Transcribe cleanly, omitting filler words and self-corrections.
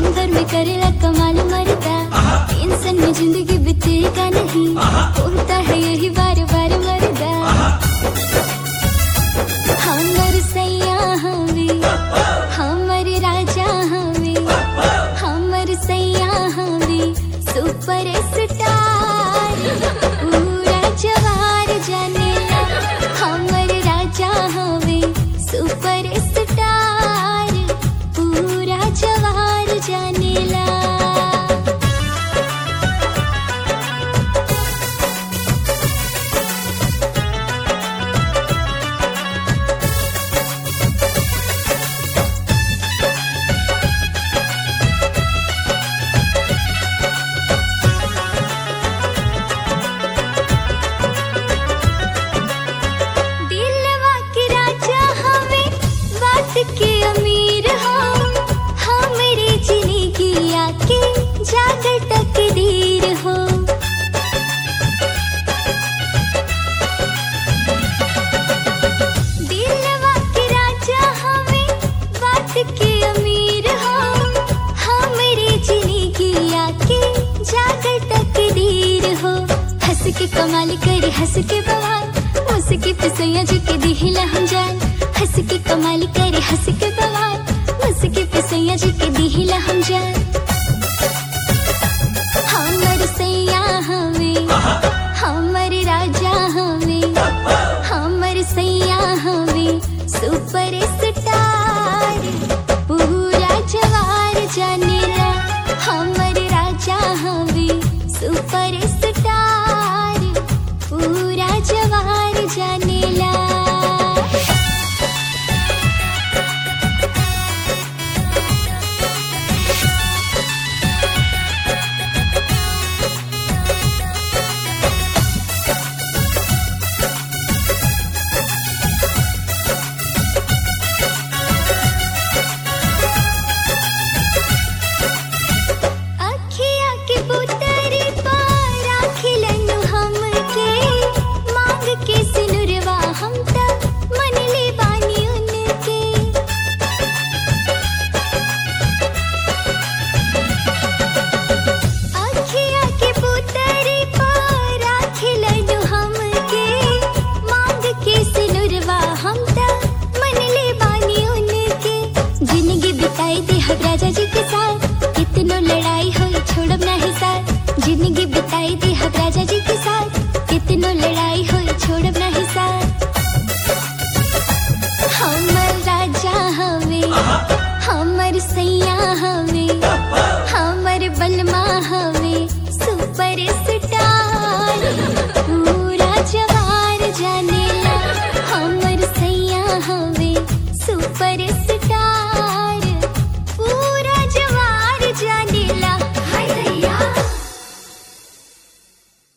भर में करेला कमाल मरदा, टेंशन में जिंदगी बीतेगा नहीं, होता है यही बार बार मरदा। हमर सैया हवे, हमर राजा हवे, हमर सैया हवे सुपर स्टार, पूरा जवार जानेला। हमर राजा हवे सुपर स्टार, पूरा जवार जानेला। के अमीर हो हमरे जिंदगी आके जागर तकदीर हो। दिलवा के राजा हमें बात के अमीर हो, हमरे जिंदगी आके जागर तकदीर हो। हंस के कमाल करे हंस के बवाल, मुस्की पे सैया जी के दिहिला हम जान। हंस के कमाल करे हंस के बवाल, मुस्की पे सैया जी के दिहिला हम जान। हमर सैया हवे, हमर राजा हवे, हमर सैया हवे सुपर स्टार, पूरा जवार जानेला। हमर राजा हवे सुपर स्टार, पूरा जवार जानेला। राजा जी के साथ कितनो लड़ाई हुई छोड़ब नहीं साथ, जिंदगी बिताई दी हम राजा जी के साथ, कितनो लड़ाई हुई छोड़ब नहीं साथ। हमर राजा हवे, हमर सैया हवे, हमर बलमा हवे सुपर स्टार, पूरा जवार जानेला। हमर सैया हवे सुपर स्टार।